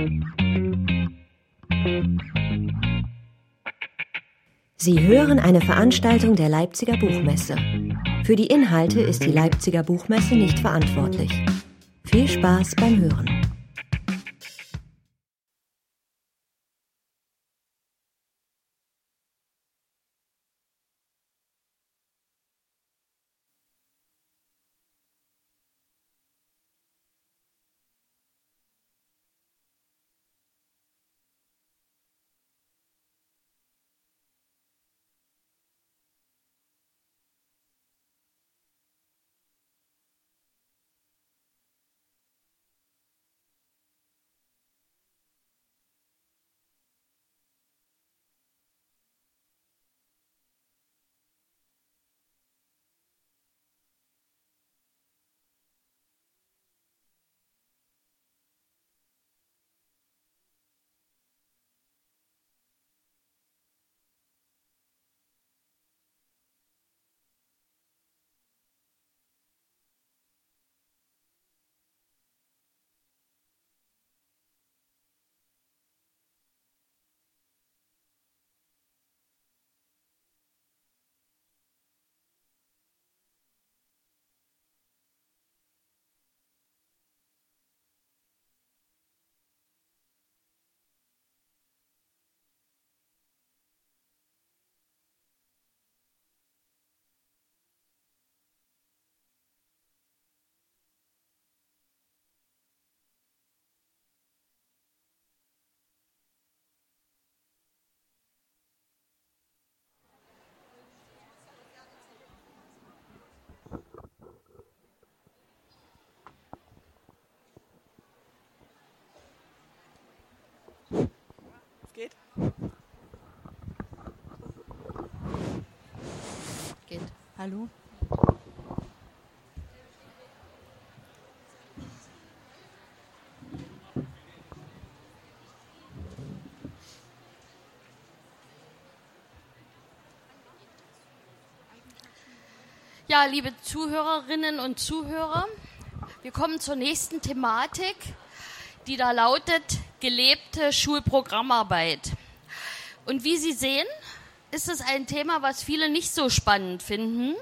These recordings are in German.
Sie hören eine Veranstaltung der Leipziger Buchmesse. Für die Inhalte ist die Leipziger Buchmesse nicht verantwortlich. Viel Spaß beim Hören. Geht? Geht. Hallo? Ja, liebe Zuhörerinnen und Zuhörer, wir kommen zur nächsten Thematik, die da lautet gelebte Schulprogrammarbeit. Und wie Sie sehen, ist es ein Thema, was viele nicht so spannend finden.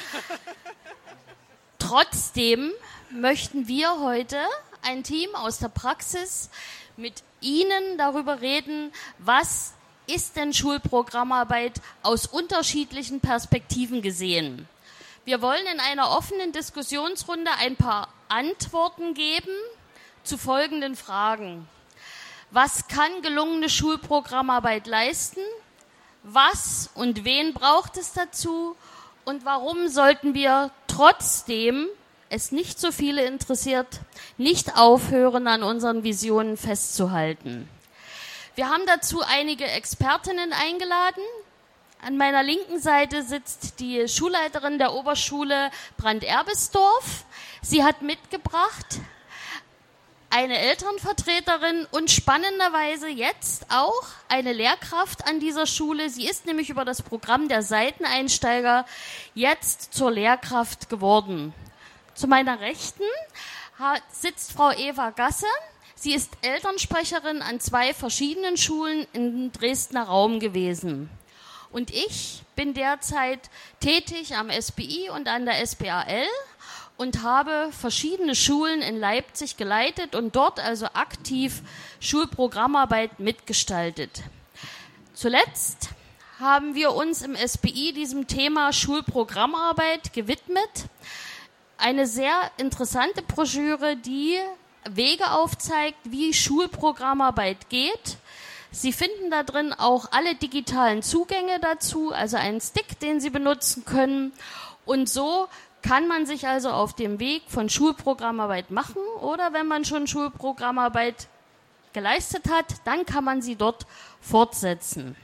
Trotzdem möchten wir heute, ein Team aus der Praxis, mit Ihnen darüber reden, was ist denn Schulprogrammarbeit aus unterschiedlichen Perspektiven gesehen. Wir wollen in einer offenen Diskussionsrunde ein paar Antworten geben zu folgenden Fragen. Was kann gelungene Schulprogrammarbeit leisten? Was und wen braucht es dazu? Und warum sollten wir trotzdem, es nicht so viele interessiert, nicht aufhören, an unseren Visionen festzuhalten? Wir haben dazu einige Expertinnen eingeladen. An meiner linken Seite sitzt die Schulleiterin der Oberschule Brand-Erbisdorf. Sie hat mitgebracht eine Elternvertreterin und spannenderweise jetzt auch eine Lehrkraft an dieser Schule. Sie ist nämlich über das Programm der Seiteneinsteiger jetzt zur Lehrkraft geworden. Zu meiner Rechten sitzt Frau Eva Gasse. Sie ist Elternsprecherin an 2 verschiedenen Schulen im Dresdner Raum gewesen. Und ich bin derzeit tätig am SBI und an der SBAL und habe verschiedene Schulen in Leipzig geleitet und dort also aktiv Schulprogrammarbeit mitgestaltet. Zuletzt haben wir uns im SBI diesem Thema Schulprogrammarbeit gewidmet. Eine sehr interessante Broschüre, die Wege aufzeigt, wie Schulprogrammarbeit geht. Sie finden da drin auch alle digitalen Zugänge dazu, also einen Stick, den Sie benutzen können. Und so kann man sich also auf dem Weg von Schulprogrammarbeit machen oder wenn man schon Schulprogrammarbeit geleistet hat, dann kann man sie dort fortsetzen.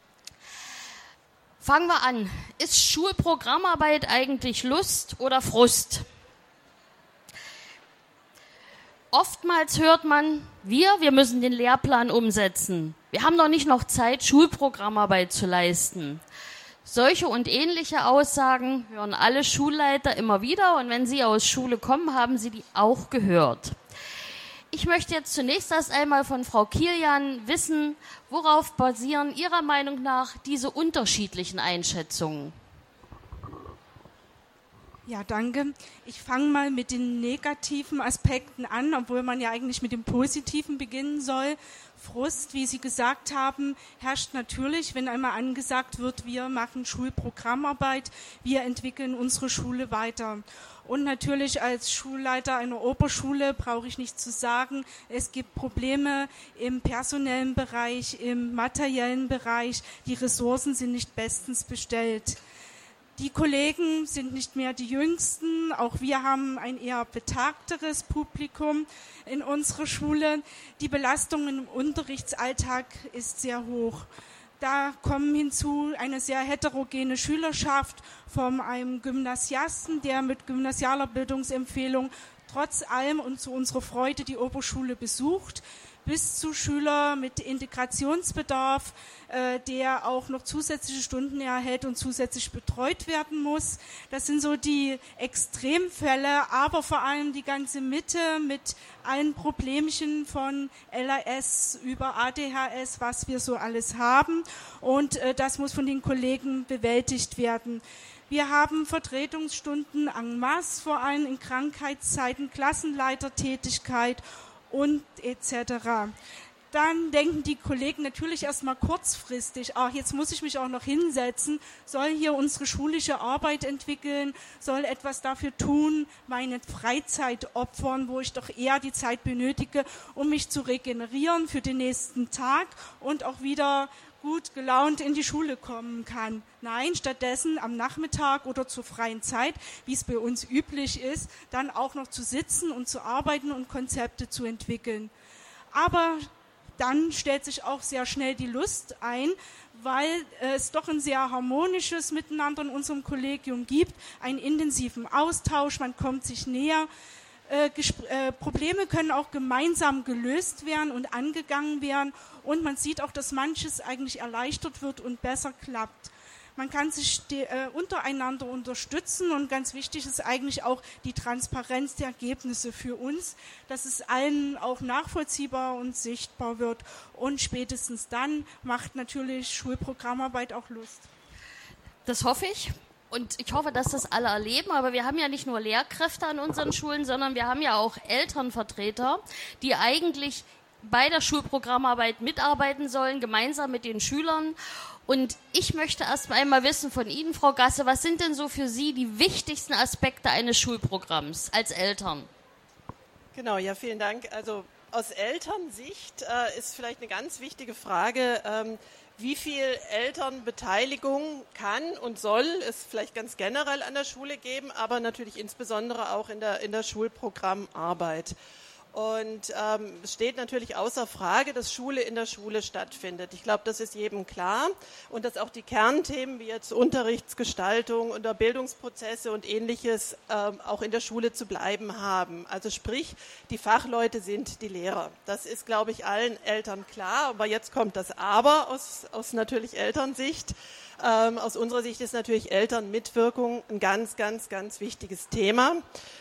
Fangen wir an. Ist Schulprogrammarbeit eigentlich Lust oder Frust? Oftmals hört man, wir müssen den Lehrplan umsetzen. Wir haben doch nicht noch Zeit, Schulprogrammarbeit zu leisten. Solche und ähnliche Aussagen hören alle Schulleiter immer wieder und wenn sie aus Schule kommen, haben sie die auch gehört. Ich möchte jetzt zunächst erst einmal von Frau Kilian wissen, worauf basieren Ihrer Meinung nach diese unterschiedlichen Einschätzungen? Ja, danke. Ich fange mal mit den negativen Aspekten an, obwohl man ja eigentlich mit dem Positiven beginnen soll. Frust, wie Sie gesagt haben, herrscht natürlich, wenn einmal angesagt wird, wir machen Schulprogrammarbeit, wir entwickeln unsere Schule weiter. Und natürlich als Schulleiter einer Oberschule brauche ich nicht zu sagen, es gibt Probleme im personellen Bereich, im materiellen Bereich, die Ressourcen sind nicht bestens bestellt. Die Kollegen sind nicht mehr die Jüngsten, auch wir haben ein eher betagteres Publikum in unserer Schule. Die Belastung im Unterrichtsalltag ist sehr hoch. Da kommen hinzu eine sehr heterogene Schülerschaft von einem Gymnasiasten, der mit gymnasialer Bildungsempfehlung trotz allem und zu unserer Freude die Oberschule besucht, bis zu Schüler mit Integrationsbedarf, der auch noch zusätzliche Stunden erhält und zusätzlich betreut werden muss. Das sind so die Extremfälle, aber vor allem die ganze Mitte mit allen Problemchen von LAS über ADHS, was wir so alles haben. Und das muss von den Kollegen bewältigt werden. Wir haben Vertretungsstunden en masse, vor allem in Krankheitszeiten, Klassenleitertätigkeit und etc. Dann denken die Kollegen natürlich erstmal kurzfristig, jetzt muss ich mich auch noch hinsetzen, soll hier unsere schulische Arbeit entwickeln, soll etwas dafür tun, meine Freizeit opfern, wo ich doch eher die Zeit benötige, um mich zu regenerieren für den nächsten Tag und auch wieder gut gelaunt in die Schule kommen kann. Nein, stattdessen am Nachmittag oder zur freien Zeit, wie es bei uns üblich ist, dann auch noch zu sitzen und zu arbeiten und Konzepte zu entwickeln. Aber dann stellt sich auch sehr schnell die Lust ein, weil es doch ein sehr harmonisches Miteinander in unserem Kollegium gibt, einen intensiven Austausch, man kommt sich näher. Probleme können auch gemeinsam gelöst werden und angegangen werden und man sieht auch, dass manches eigentlich erleichtert wird und besser klappt. Man kann sich untereinander unterstützen und ganz wichtig ist eigentlich auch die Transparenz der Ergebnisse für uns, dass es allen auch nachvollziehbar und sichtbar wird und spätestens dann macht natürlich Schulprogrammarbeit auch Lust. Das hoffe ich. Und ich hoffe, dass das alle erleben, aber wir haben ja nicht nur Lehrkräfte an unseren Schulen, sondern wir haben ja auch Elternvertreter, die eigentlich bei der Schulprogrammarbeit mitarbeiten sollen, gemeinsam mit den Schülern. Und ich möchte erst einmal wissen von Ihnen, Frau Gasse, was sind denn so für Sie die wichtigsten Aspekte eines Schulprogramms als Eltern? Genau, ja, vielen Dank. Also aus Elternsicht ist vielleicht eine ganz wichtige Frage, wie viel Elternbeteiligung kann und soll es vielleicht ganz generell an der Schule geben, aber natürlich insbesondere auch in der Schulprogrammarbeit. Und es steht natürlich außer Frage, dass Schule in der Schule stattfindet. Ich glaube, das ist jedem klar und dass auch die Kernthemen wie jetzt Unterrichtsgestaltung und Bildungsprozesse und Ähnliches auch in der Schule zu bleiben haben. Also sprich, die Fachleute sind die Lehrer. Das ist, glaube ich, allen Eltern klar. Aber jetzt kommt das Aber aus natürlich Elternsicht. Aus unserer Sicht ist natürlich Elternmitwirkung ein ganz, ganz, ganz wichtiges Thema.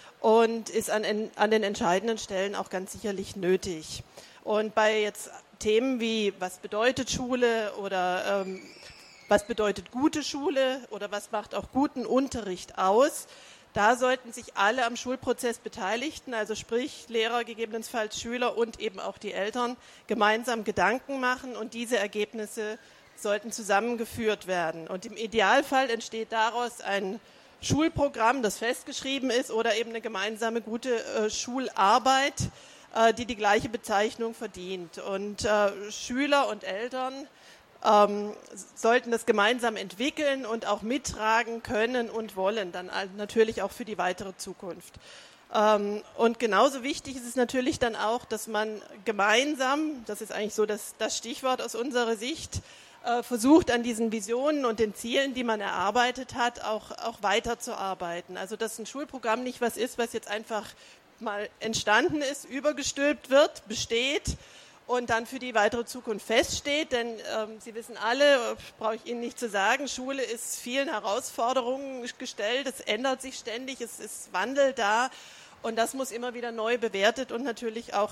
Und ist an den entscheidenden Stellen auch ganz sicherlich nötig. Und bei jetzt Themen wie, was bedeutet Schule oder was bedeutet gute Schule oder was macht auch guten Unterricht aus, da sollten sich alle am Schulprozess Beteiligten, also sprich Lehrer, gegebenenfalls Schüler und eben auch die Eltern, gemeinsam Gedanken machen und diese Ergebnisse sollten zusammengeführt werden. Und im Idealfall entsteht daraus ein Schulprogramm, das festgeschrieben ist oder eben eine gemeinsame gute Schularbeit, die die gleiche Bezeichnung verdient. Und Schüler und Eltern sollten das gemeinsam entwickeln und auch mittragen können und wollen, dann natürlich auch für die weitere Zukunft. Und genauso wichtig ist es natürlich dann auch, dass man gemeinsam, das ist eigentlich so das Stichwort aus unserer Sicht, versucht an diesen Visionen und den Zielen, die man erarbeitet hat, auch weiterzuarbeiten. Also dass ein Schulprogramm nicht was ist, was jetzt einfach mal entstanden ist, übergestülpt wird, besteht und dann für die weitere Zukunft feststeht. Denn Sie wissen alle, brauche ich Ihnen nicht zu sagen, Schule ist vielen Herausforderungen gestellt, es ändert sich ständig, es ist Wandel da. Und das muss immer wieder neu bewertet und natürlich auch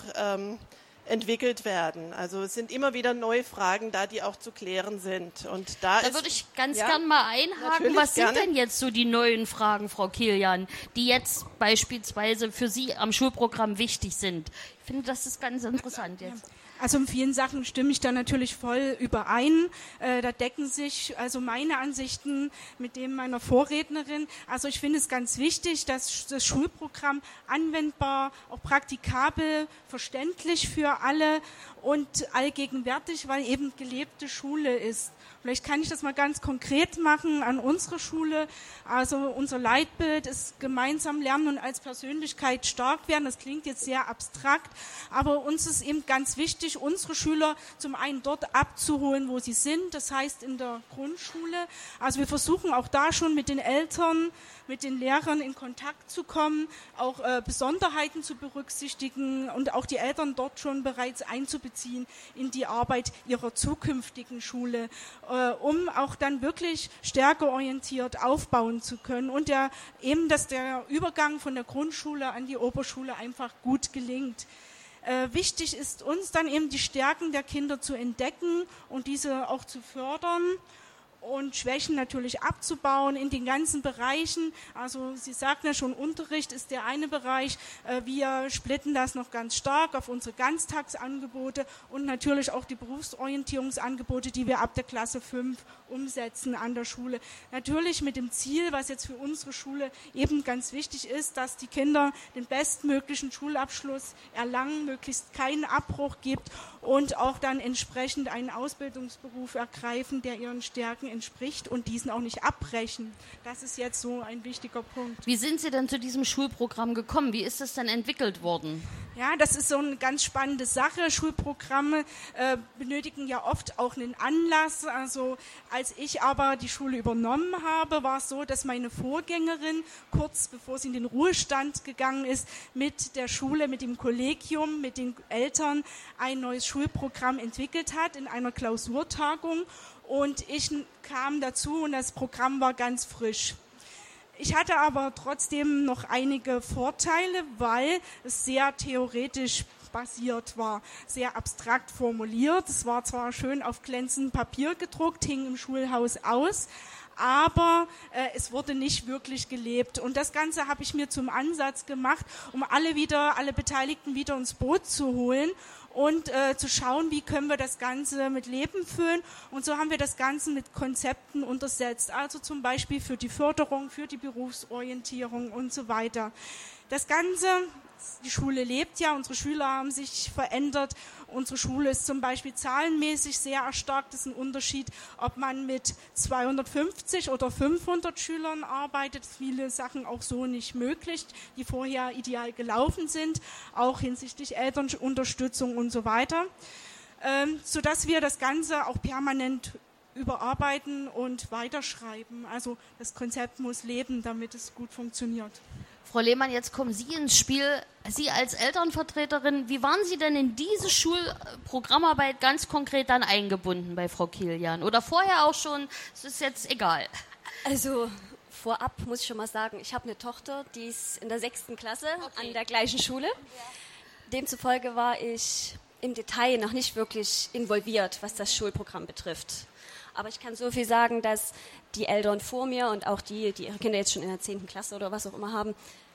entwickelt werden. Also es sind immer wieder neue Fragen da, die auch zu klären sind. Und da würde ich ganz gern mal einhaken. Was sind denn jetzt so die neuen Fragen, Frau Kilian, die jetzt beispielsweise für Sie am Schulprogramm wichtig sind? Ich finde, das ist ganz interessant jetzt. Also in vielen Sachen stimme ich da natürlich voll überein. Da decken sich also meine Ansichten mit dem meiner Vorrednerin. Also ich finde es ganz wichtig, dass das Schulprogramm anwendbar, auch praktikabel, verständlich für alle und allgegenwärtig, weil eben gelebte Schule ist. Vielleicht kann ich das mal ganz konkret machen an unsere Schule. Also unser Leitbild ist gemeinsam lernen und als Persönlichkeit stark werden. Das klingt jetzt sehr abstrakt, aber uns ist eben ganz wichtig, unsere Schüler zum einen dort abzuholen, wo sie sind, das heißt in der Grundschule. Also wir versuchen auch da schon mit den Eltern, mit den Lehrern in Kontakt zu kommen, auch Besonderheiten zu berücksichtigen und auch die Eltern dort schon bereits einzubeziehen in die Arbeit ihrer zukünftigen Schule, um auch dann wirklich stärker orientiert aufbauen zu können und dass der Übergang von der Grundschule an die Oberschule einfach gut gelingt. Wichtig ist uns dann eben die Stärken der Kinder zu entdecken und diese auch zu fördern und Schwächen natürlich abzubauen in den ganzen Bereichen. Also Sie sagten ja schon, Unterricht ist der eine Bereich. Wir splitten das noch ganz stark auf unsere Ganztagsangebote und natürlich auch die Berufsorientierungsangebote, die wir ab der Klasse 5 umsetzen an der Schule. Natürlich mit dem Ziel, was jetzt für unsere Schule eben ganz wichtig ist, dass die Kinder den bestmöglichen Schulabschluss erlangen, möglichst keinen Abbruch gibt und auch dann entsprechend einen Ausbildungsberuf ergreifen, der ihren Stärken entspricht und diesen auch nicht abbrechen. Das ist jetzt so ein wichtiger Punkt. Wie sind Sie denn zu diesem Schulprogramm gekommen? Wie ist das denn entwickelt worden? Ja, das ist so eine ganz spannende Sache. Schulprogramme benötigen ja oft auch einen Anlass. Also als ich aber die Schule übernommen habe, war es so, dass meine Vorgängerin kurz bevor sie in den Ruhestand gegangen ist, mit der Schule, mit dem Kollegium, mit den Eltern ein neues Schulprogramm entwickelt hat in einer Klausurtagung. Und ich kam dazu und das Programm war ganz frisch. Ich hatte aber trotzdem noch einige Vorteile, weil es sehr theoretisch basiert war, sehr abstrakt formuliert. Es war zwar schön auf glänzendem Papier gedruckt, hing im Schulhaus aus, aber es wurde nicht wirklich gelebt. Und das Ganze habe ich mir zum Ansatz gemacht, um alle Beteiligten wieder ins Boot zu holen und zu schauen, wie können wir das Ganze mit Leben füllen. Und so haben wir das Ganze mit Konzepten untersetzt, also zum Beispiel für die Förderung, für die Berufsorientierung und so weiter. Das Ganze, die Schule lebt ja, unsere Schüler haben sich verändert. Unsere Schule ist zum Beispiel zahlenmäßig sehr erstarkt. Das ist ein Unterschied, ob man mit 250 oder 500 Schülern arbeitet. Viele Sachen auch so nicht möglich, die vorher ideal gelaufen sind, auch hinsichtlich Elternunterstützung und so weiter, sodass wir das Ganze auch permanent überarbeiten und weiterschreiben. Also das Konzept muss leben, damit es gut funktioniert. Frau Lehmann, jetzt kommen Sie ins Spiel. Sie als Elternvertreterin, wie waren Sie denn in diese Schulprogrammarbeit ganz konkret dann eingebunden bei Frau Kilian? Oder vorher auch schon? Es ist jetzt egal. Also vorab muss ich schon mal sagen, ich habe eine Tochter, die ist in der 6. Klasse an der gleichen Schule. Demzufolge war ich im Detail noch nicht wirklich involviert, was das Schulprogramm betrifft. Aber ich kann so viel sagen, dass die Eltern vor mir und auch die ihre Kinder jetzt schon in der 10. Klasse oder was auch immer haben,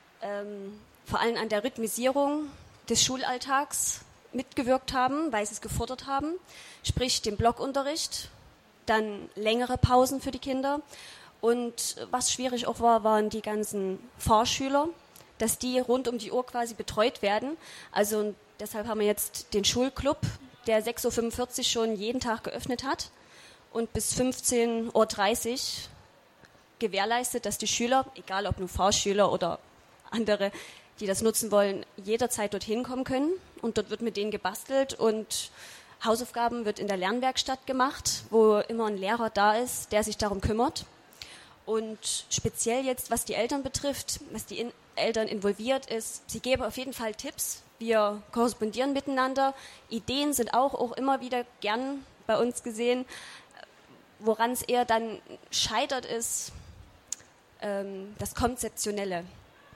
vor allem an der Rhythmisierung des Schulalltags mitgewirkt haben, weil sie es gefordert haben. Sprich den Blockunterricht, dann längere Pausen für die Kinder. Und was schwierig auch war, waren die ganzen Fahrschüler, dass die rund um die Uhr quasi betreut werden. Also deshalb haben wir jetzt den Schulclub, der 6.45 Uhr schon jeden Tag geöffnet hat und bis 15.30 Uhr gewährleistet, dass die Schüler, egal ob nur Fahrschüler oder andere, die das nutzen wollen, jederzeit dorthin kommen können. Und dort wird mit denen gebastelt und Hausaufgaben wird in der Lernwerkstatt gemacht, wo immer ein Lehrer da ist, der sich darum kümmert. Und speziell jetzt, was die Eltern betrifft, was die Eltern involviert ist, sie geben auf jeden Fall Tipps. Wir korrespondieren miteinander. Ideen sind auch immer wieder gern bei uns gesehen. Woran es eher dann scheitert, ist das Konzeptionelle.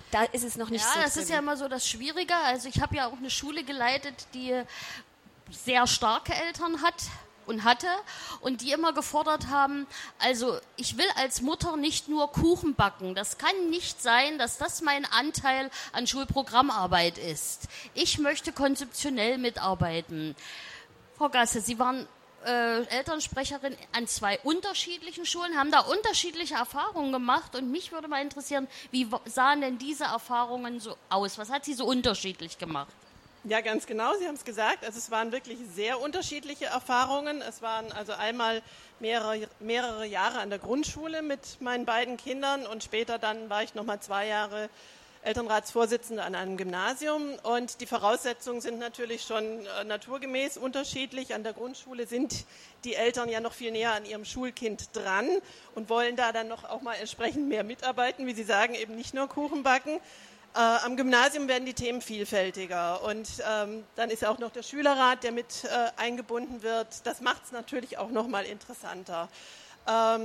Da ist es noch nicht so. Ja, das ist ja immer so das Schwierige. Also ich habe ja auch eine Schule geleitet, die sehr starke Eltern hat und hatte und die immer gefordert haben, also ich will als Mutter nicht nur Kuchen backen. Das kann nicht sein, dass das mein Anteil an Schulprogrammarbeit ist. Ich möchte konzeptionell mitarbeiten. Frau Gasse, Sie waren Elternsprecherin an 2 unterschiedlichen Schulen, haben da unterschiedliche Erfahrungen gemacht und mich würde mal interessieren, wie sahen denn diese Erfahrungen so aus? Was hat sie so unterschiedlich gemacht? Ja, ganz genau, Sie haben es gesagt. Also es waren wirklich sehr unterschiedliche Erfahrungen. Es waren also einmal mehrere Jahre an der Grundschule mit meinen beiden Kindern und später dann war ich nochmal 2 Jahre Elternratsvorsitzende an einem Gymnasium. Und die Voraussetzungen sind natürlich schon naturgemäß unterschiedlich. An der Grundschule sind die Eltern ja noch viel näher an ihrem Schulkind dran und wollen da dann noch auch mal entsprechend mehr mitarbeiten, wie Sie sagen, eben nicht nur Kuchen backen. Am Gymnasium werden die Themen vielfältiger und dann ist ja auch noch der Schülerrat, der mit eingebunden wird. Das macht es natürlich auch noch mal interessanter. Aber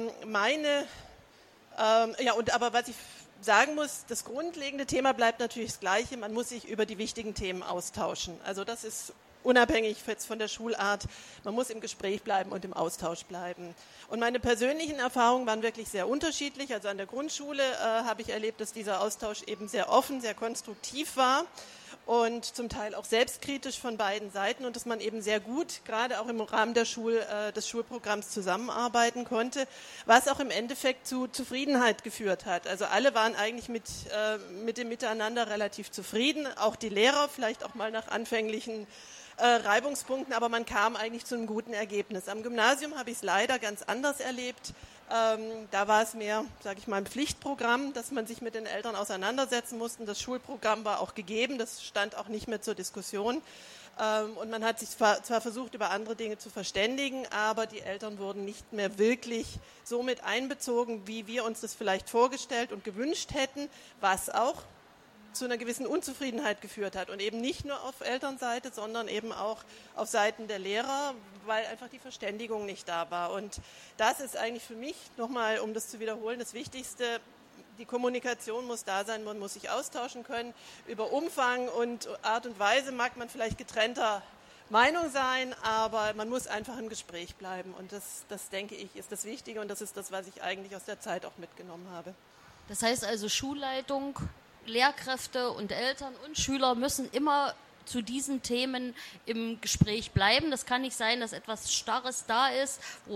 was ich sagen muss, das grundlegende Thema bleibt natürlich das Gleiche. Man muss sich über die wichtigen Themen austauschen. Also das ist unabhängig jetzt von der Schulart. Man muss im Gespräch bleiben und im Austausch bleiben. Und meine persönlichen Erfahrungen waren wirklich sehr unterschiedlich. Also an der Grundschule habe ich erlebt, dass dieser Austausch eben sehr offen, sehr konstruktiv war und zum Teil auch selbstkritisch von beiden Seiten und dass man eben sehr gut, gerade auch im Rahmen des Schulprogramms zusammenarbeiten konnte, was auch im Endeffekt zu Zufriedenheit geführt hat. Also alle waren eigentlich mit dem Miteinander relativ zufrieden, auch die Lehrer, vielleicht auch mal nach anfänglichen Reibungspunkten, aber man kam eigentlich zu einem guten Ergebnis. Am Gymnasium habe ich es leider ganz anders erlebt. Da war es mehr, sage ich mal, ein Pflichtprogramm, dass man sich mit den Eltern auseinandersetzen musste. Das Schulprogramm war auch gegeben, das stand auch nicht mehr zur Diskussion. Und man hat sich zwar versucht, über andere Dinge zu verständigen, aber die Eltern wurden nicht mehr wirklich so mit einbezogen, wie wir uns das vielleicht vorgestellt und gewünscht hätten, was auch zu einer gewissen Unzufriedenheit geführt hat. Und eben nicht nur auf Elternseite, sondern eben auch auf Seiten der Lehrer, weil einfach die Verständigung nicht da war. Und das ist eigentlich für mich, nochmal, um das zu wiederholen, das Wichtigste. Die Kommunikation muss da sein, man muss sich austauschen können. Über Umfang und Art und Weise mag man vielleicht getrennter Meinung sein, aber man muss einfach im Gespräch bleiben. Und das denke ich, ist das Wichtige und das ist das, was ich eigentlich aus der Zeit auch mitgenommen habe. Das heißt also, Schulleitung, Lehrkräfte und Eltern und Schüler müssen immer zu diesen Themen im Gespräch bleiben. Das kann nicht sein, dass etwas Starres da ist,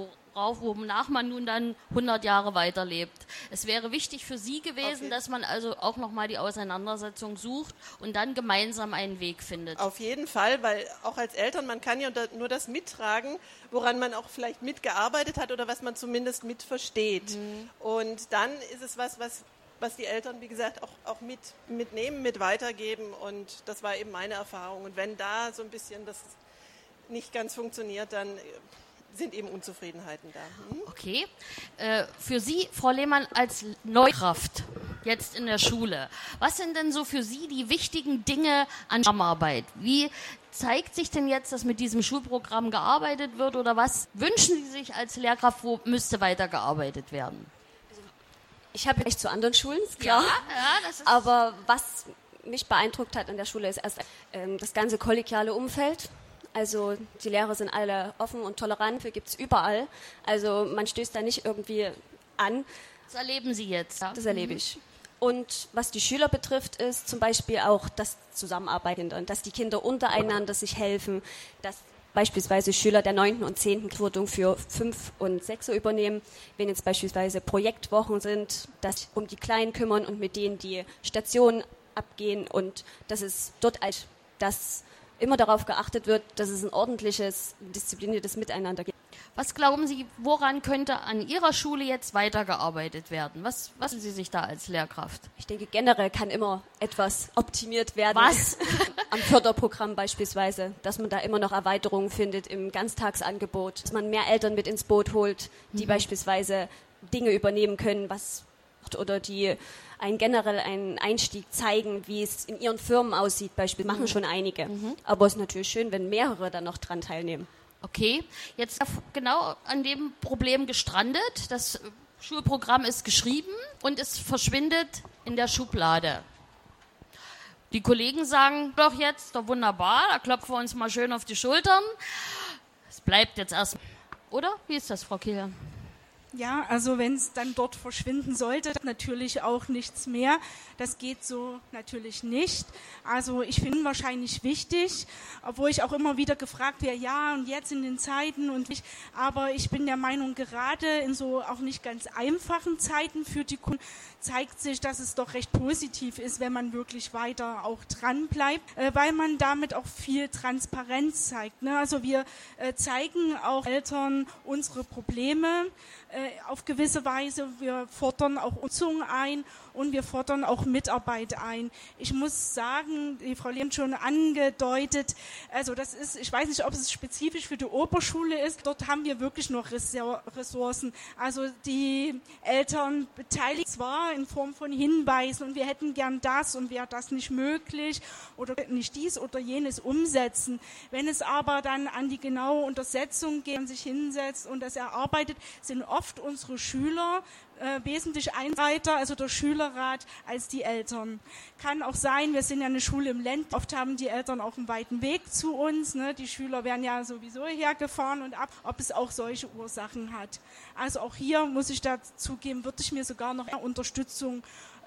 wonach man nun dann 100 Jahre weiterlebt. Es wäre wichtig für Sie gewesen, dass man also auch nochmal die Auseinandersetzung sucht und dann gemeinsam einen Weg findet. Auf jeden Fall, weil auch als Eltern, man kann ja nur das mittragen, woran man auch vielleicht mitgearbeitet hat oder was man zumindest mitversteht. Und dann ist es was die Eltern, wie gesagt, auch mitnehmen, mit weitergeben und das war eben meine Erfahrung. Und wenn da so ein bisschen das nicht ganz funktioniert, dann sind eben Unzufriedenheiten da. Okay. Für Sie, Frau Lehmann, als Neukraft jetzt in der Schule, was sind denn so für Sie die wichtigen Dinge an Zusammenarbeit? Wie zeigt sich denn jetzt, dass mit diesem Schulprogramm gearbeitet wird oder was wünschen Sie sich als Lehrkraft, wo müsste weitergearbeitet werden? Ich habe echt zu anderen Schulen, klar. Ja, das ist aber was mich beeindruckt hat an der Schule ist erst das ganze kollegiale Umfeld. Also die Lehrer sind alle offen und tolerant, die gibt es überall. Also man stößt da nicht irgendwie an. Das erleben Sie jetzt? Ja? Das erlebe ich. Und was die Schüler betrifft, ist zum Beispiel auch das Zusammenarbeiten und dass die Kinder untereinander sich helfen, dass beispielsweise Schüler der 9. und 10. Quotung für 5 und 6 übernehmen, wenn jetzt beispielsweise Projektwochen sind, dass sich um die Kleinen kümmern und mit denen die Stationen abgehen und dass es dort dass immer darauf geachtet wird, dass es ein ordentliches, diszipliniertes Miteinander gibt. Was glauben Sie, woran könnte an Ihrer Schule jetzt weitergearbeitet werden? Was wissen Sie sich da als Lehrkraft? Ich denke, generell kann immer etwas optimiert werden. Was? Am Förderprogramm beispielsweise, dass man da immer noch Erweiterungen findet im Ganztagsangebot, dass man mehr Eltern mit ins Boot holt, die beispielsweise Dinge übernehmen können, oder die generell einen Einstieg zeigen, wie es in ihren Firmen aussieht. Beispielsweise machen schon einige. Aber es ist natürlich schön, wenn mehrere dann noch dran teilnehmen. Okay, jetzt genau an dem Problem gestrandet. Das Schulprogramm ist geschrieben und es verschwindet in der Schublade. Die Kollegen sagen doch jetzt, doch wunderbar, da klopfen wir uns mal schön auf die Schultern. Es bleibt jetzt erst, oder? Wie ist das, Frau Kieler? Ja, also wenn es dann dort verschwinden sollte, natürlich auch nichts mehr. Das geht so natürlich nicht. Also ich finde wahrscheinlich wichtig, obwohl ich auch immer wieder gefragt werde, ja und jetzt in den Zeiten aber ich bin der Meinung, gerade in so auch nicht ganz einfachen Zeiten für die Kunden zeigt sich, dass es doch recht positiv ist, wenn man wirklich weiter auch dran bleibt, weil man damit auch viel Transparenz zeigt. Ne? Also wir zeigen auch Eltern unsere Probleme auf gewisse Weise. Wir fordern auch Nutzung ein und wir fordern auch Mitarbeit ein. Ich muss sagen, die Frau Lehm schon angedeutet, also das ist, ich weiß nicht, ob es spezifisch für die Oberschule ist, dort haben wir wirklich noch Ressourcen. Also die Eltern beteiligen zwar in Form von Hinweisen und wir hätten gern das und wäre das nicht möglich oder nicht dies oder jenes umsetzen. Wenn es aber dann an die genaue Untersetzung geht und sich hinsetzt und das erarbeitet, sind oft unsere Schüler wesentlich weiter, also der Schülerrat, als die Eltern. Kann auch sein, wir sind ja eine Schule im Land, oft haben die Eltern auch einen weiten Weg zu uns, ne? Die Schüler werden ja sowieso hergefahren und ab, ob es auch solche Ursachen hat. Also auch hier muss ich dazu geben, würde ich mir sogar noch mehr Unterstützung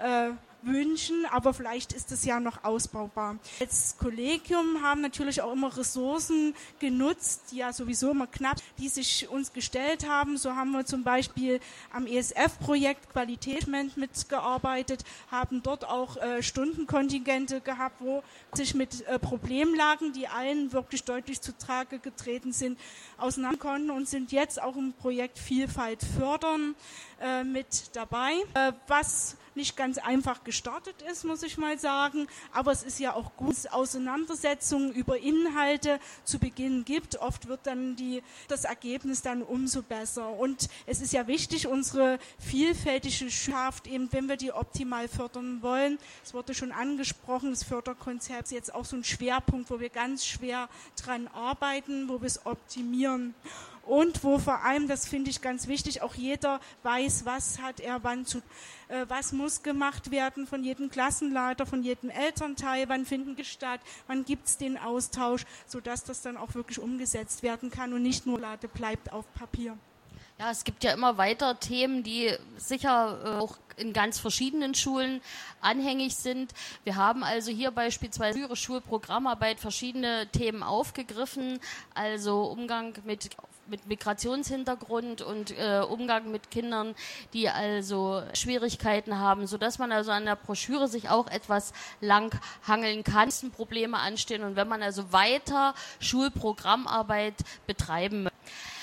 wünschen, aber vielleicht ist es ja noch ausbaubar. Als Kollegium haben natürlich auch immer Ressourcen genutzt, die ja sowieso immer knapp, die sich uns gestellt haben. So haben wir zum Beispiel am ESF-Projekt Qualitätsmanagement mitgearbeitet, haben dort auch Stundenkontingente gehabt, wo sich mit Problemlagen, die allen wirklich deutlich zutage getreten sind, auseinander konnten und sind jetzt auch im Projekt Vielfalt fördern mit dabei, was nicht ganz einfach gestartet ist, muss ich mal sagen, aber es ist ja auch gut, dass es Auseinandersetzungen über Inhalte zu Beginn gibt. Oft wird dann das Ergebnis dann umso besser und es ist ja wichtig, unsere vielfältige Schulschaft, eben wenn wir die optimal fördern wollen, es wurde schon angesprochen, das Förderkonzept ist jetzt auch so ein Schwerpunkt, wo wir ganz schwer dran arbeiten, wo wir es optimieren. Und wo vor allem, das finde ich ganz wichtig, auch jeder weiß, was hat er wann zu, was muss gemacht werden von jedem Klassenleiter, von jedem Elternteil, wann finden die statt, wann gibt es den Austausch, sodass das dann auch wirklich umgesetzt werden kann und nicht nur bleibt auf Papier. Ja, es gibt ja immer weiter Themen, die sicher auch in ganz verschiedenen Schulen anhängig sind. Wir haben also hier beispielsweise ihre Schulprogrammarbeit verschiedene Themen aufgegriffen, also Umgang mit Migrationshintergrund und Umgang mit Kindern, die also Schwierigkeiten haben, sodass man also an der Broschüre sich auch etwas lang hangeln kann, wenn Probleme anstehen und wenn man also weiter Schulprogrammarbeit betreiben möchte.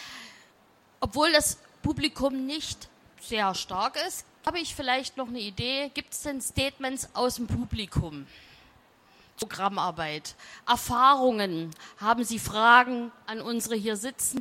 Obwohl das Publikum nicht sehr stark ist, habe ich vielleicht noch eine Idee. Gibt es denn Statements aus dem Publikum? Programmarbeit, Erfahrungen, haben Sie Fragen an unsere hier sitzen?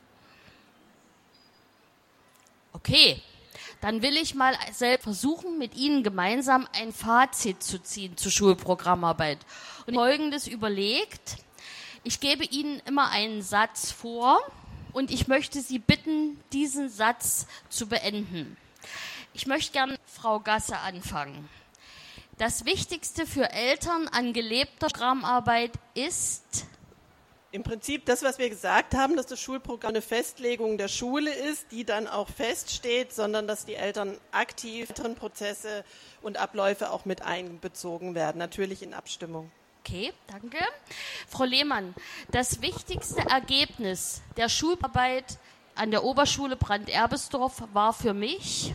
Okay, dann will ich mal selbst versuchen, mit Ihnen gemeinsam ein Fazit zu ziehen zur Schulprogrammarbeit. Und Folgendes überlegt: Ich gebe Ihnen immer einen Satz vor und ich möchte Sie bitten, diesen Satz zu beenden. Ich möchte gerne Frau Gasse anfangen. Das Wichtigste für Eltern an gelebter Programmarbeit ist? Im Prinzip das, was wir gesagt haben, dass das Schulprogramm eine Festlegung der Schule ist, die dann auch feststeht, sondern dass die Eltern aktiv in Prozesse und Abläufe auch mit einbezogen werden, natürlich in Abstimmung. Okay, danke. Frau Lehmann, das wichtigste Ergebnis der Schularbeit an der Oberschule Brandt-Erbesdorf war für mich?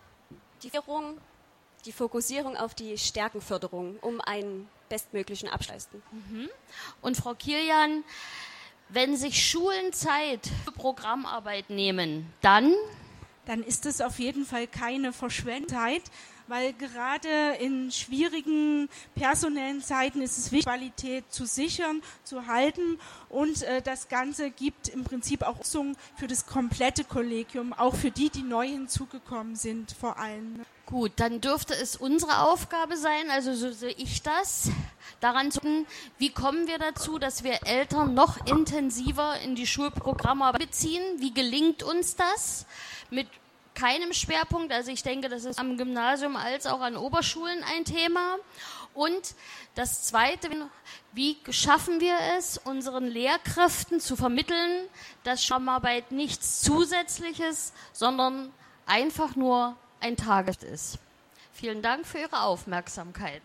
Die Fokussierung auf die Stärkenförderung, um einen bestmöglichen Abschluss zu leisten. Und Frau Kilian, wenn sich Schulen Zeit für Programmarbeit nehmen, dann ist es auf jeden Fall keine Verschwendung, weil gerade in schwierigen personellen Zeiten ist es wichtig, Qualität zu sichern, zu halten und das Ganze gibt im Prinzip auch Nutzung für das komplette Kollegium, auch für die neu hinzugekommen sind vor allem. Gut, dann dürfte es unsere Aufgabe sein, also so sehe ich das, daran zu gucken, wie kommen wir dazu, dass wir Eltern noch intensiver in die Schulprogramme beziehen, wie gelingt uns das mit keinem Schwerpunkt, also ich denke, das ist am Gymnasium als auch an Oberschulen ein Thema Und das Zweite, wie schaffen wir es, unseren Lehrkräften zu vermitteln, dass Schularbeit nichts Zusätzliches, sondern einfach nur ein Tages ist. Vielen Dank für Ihre Aufmerksamkeit.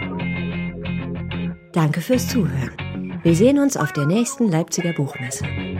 Danke fürs Zuhören. Wir sehen uns auf der nächsten Leipziger Buchmesse.